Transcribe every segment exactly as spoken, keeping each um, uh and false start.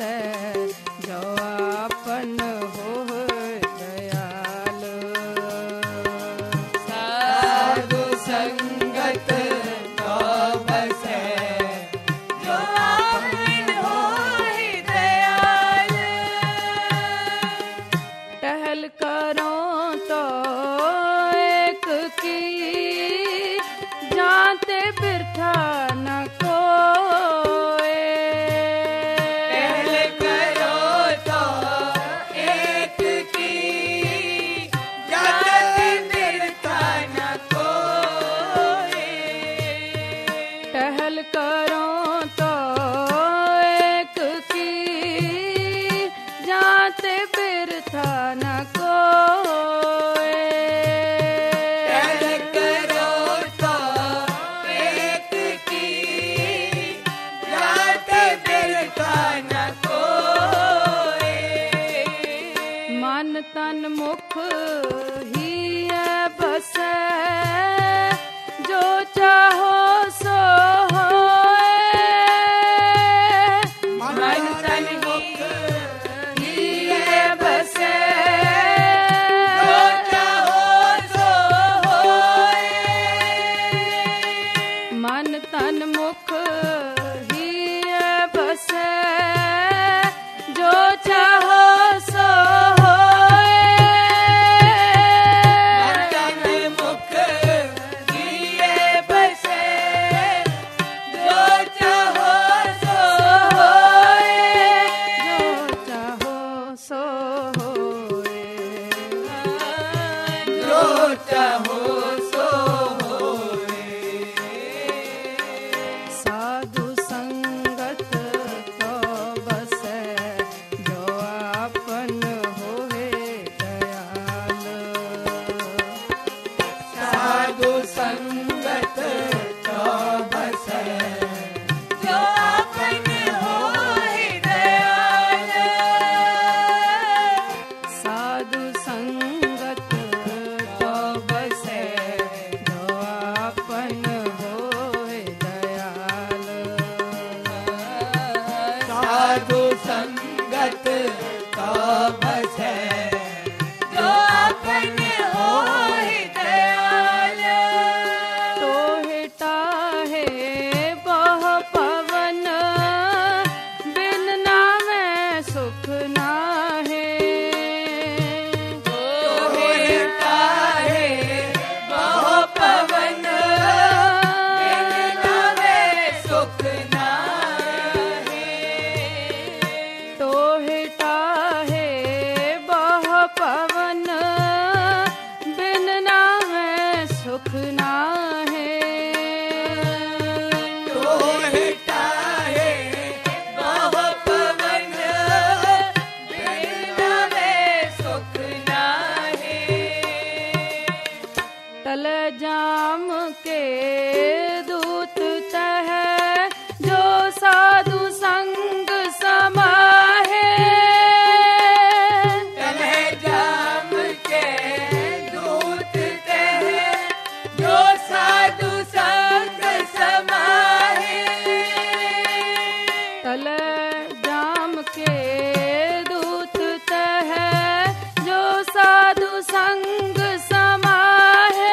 बसै जो आपन होए दयाल। साधु संगत तो बसै जो आपन होए दयाल। टहल करो तो एक की जाते बिरथा न कोए। टहल करो तो एक की जाते बिरथा न कोए। टहल करो तो एक की जाते बिरथा न कोए। टहल करो तो एक की जाते बिरथा न कोए। मन तन मुख ही है बसै जो चाहो सो होए। मन तन मुख ही है बसै जो चाहो सो होए। मन तन मुख ही है बसै जो चाहो सो होए। मन तन मुख ही है बसै जो चाहो सो होए। जो चाहो सो होए। जो चाहो सो होए। साधु संगत तो बसै जो आपन होए दयाल। साधु संगत तो बसै जो आपन होए दयाल। साधु संगत तो बसै जो आपन होए दयाल। साधु संगत तो बसै जो आपन होए दयाल। तोहे ताहे बह पवन बिन नामै सुख नाहे। तोहे ताहे बह पवन बिन नामै सुख नाहे। तोहे ताहे बह पवन बिन नामै सुख नाहे। तोहे ताहे बह पवन बिन नामै सुख नाहे। टल जाम के दूत तह जो साधु संग समाहे। टल जाम के दूत तह जो साधु संग समाहे। टल जाम के दूत तह जो साधु संग समाहे।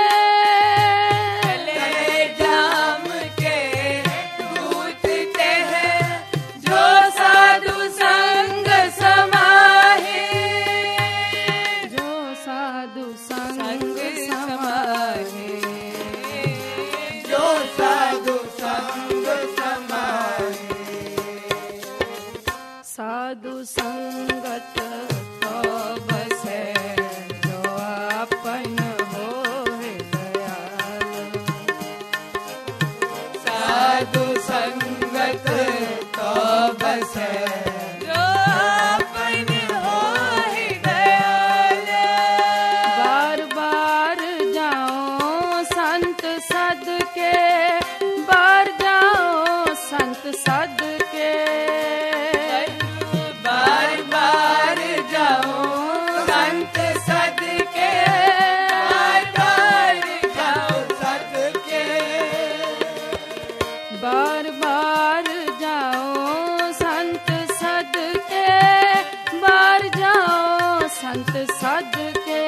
टल जाम के दूत तह जो साधु संग समाहे। जो साधु संग समाहे। जो साधु संग समाहे। साधु संगत तो बसै जो आपन होए दयाल। साधु संगत तो बसै जो आपन होए दयाल। बार बार जाओ संत सद के। बार जाओ संत सद के। बार बार जाओ संत सद के। बार बार जाओ सद के। बार बार जाओ संत सद संत सद के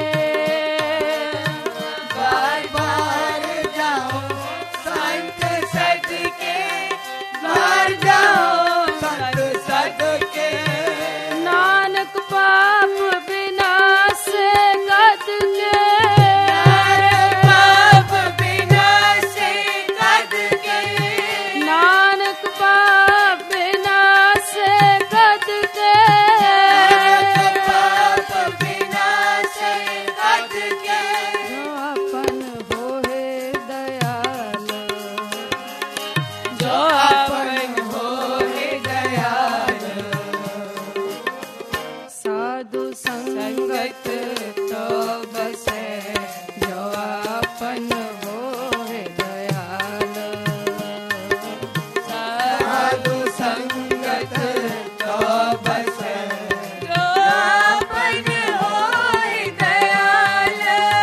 बार बार जाओ संत सद के बार जाओ संत सद के नानक पाप विनाश कद के पाप विनाश कद के नानक पाप विनाश कद के पाप विनाश कद के जो अपन होए दयाल जो अपन होए दयाल साधु संगत तो बसे जो अपन होए दयाल साधु संगत तो बसे जो अपन होए दयाल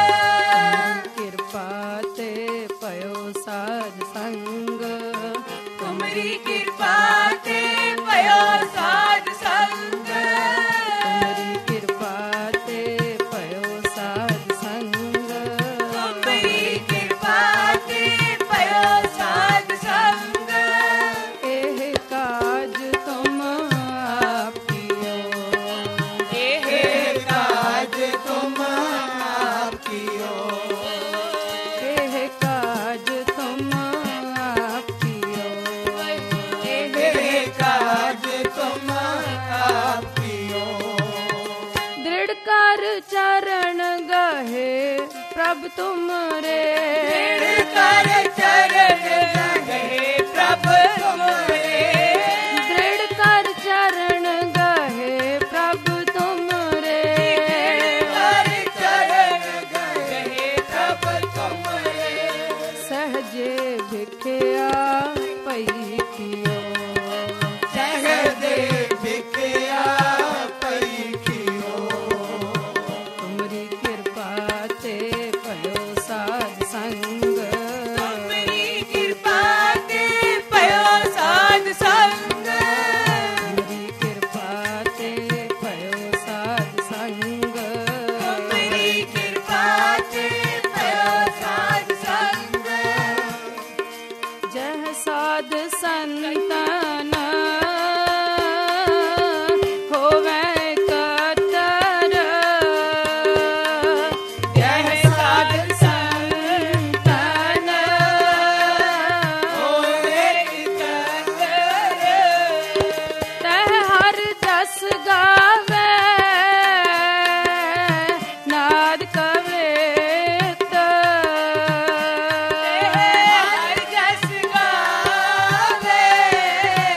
कृपा ते पयो साध संग तुमरी कृपा ते पयो साध संग तुमरी कृपा ते पयो साध संग तुमरी कृपा ते पयो साध संग एह काज तुम आप कियो एह काज तुम आप कियो एह काज तुम आप कियो एह काज तुम आप कियो दृढ़ कर चरण गहे प्रभु तुम रे कर चरण गहे प्रभु तुमरे दृढ़ कर चरण गहे प्रभु तुम रे कर चरण गहे प्रभु तुमरे सहजे भिखया पई कियो सहदे भिखया पई कियो तुमरी कृपा ते पयो साध संग तुमरी कृपा ते पयो साध संग तुमरी कृपा ते पयो साध संग तुमरी कृपा ते पयो साध संग जह साध संतन होवे कतर यह साध संतन होए कतर तह हर जस गावे नाद कवेत हर जस गावे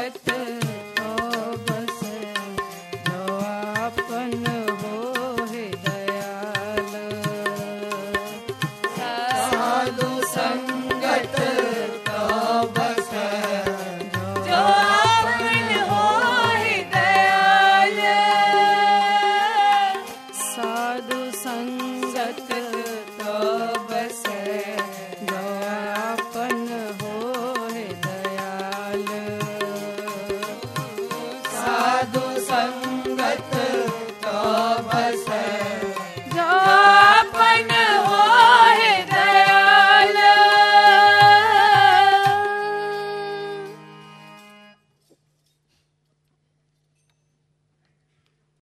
भगत